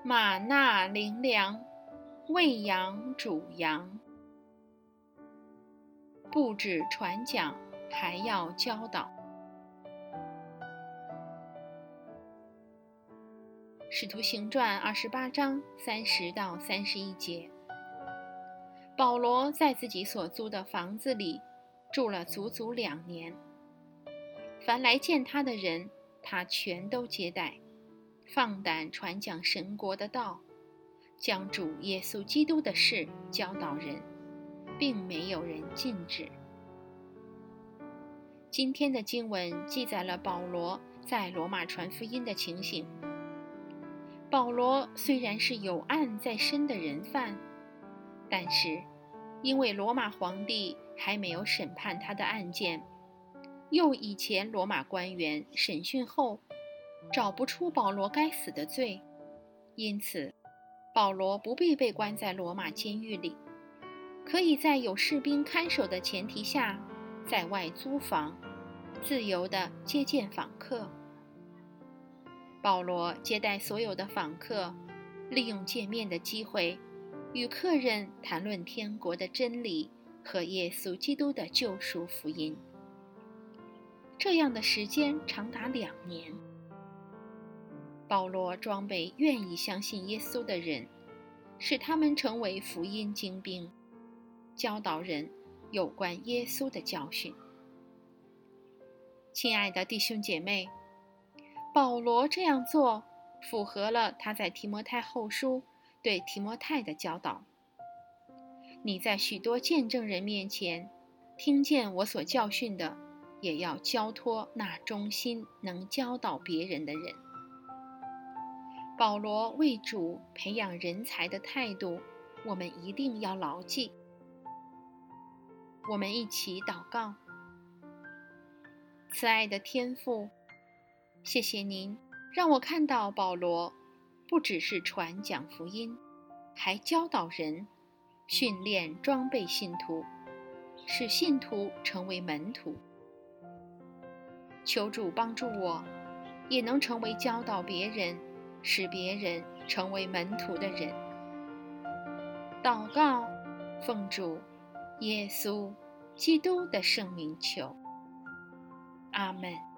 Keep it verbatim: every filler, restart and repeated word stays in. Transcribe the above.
马纳灵粮，喂养主羊。不止传讲，还要教导。使徒行传二十八章三十到三十一节，保罗在自己所租的房子里住了足足两年。凡来见他的人，他全都接待，放胆传讲神国的道，将主耶稣基督的事教导人，并没有人禁止。今天的经文记载了保罗在罗马传福音的情形。保罗虽然是有案在身的人犯，但是因为罗马皇帝还没有审判他的案件，又以前罗马官员审讯后找不出保罗该死的罪，因此保罗不必被关在罗马监狱里，可以在有士兵看守的前提下在外租房，自由地接见访客。保罗接待所有的访客，利用见面的机会与客人谈论天国的真理和耶稣基督的救赎福音。这样的时间长达两年。保罗装备愿意相信耶稣的人，使他们成为福音精兵，教导人有关耶稣的教训。亲爱的弟兄姐妹，保罗这样做符合了他在提摩太后书对提摩太的教导。你在许多见证人面前听见我所教训的，也要交托那忠心能教导别人的人。保罗为主培养人才的态度，我们一定要牢记。我们一起祷告。慈爱的天父，谢谢您让我看到保罗不只是传讲福音，还教导人，训练装备信徒，使信徒成为门徒。求主帮助我，也能成为教导别人，使别人成为门徒的人。祷告，奉主耶稣基督的圣名求，阿们。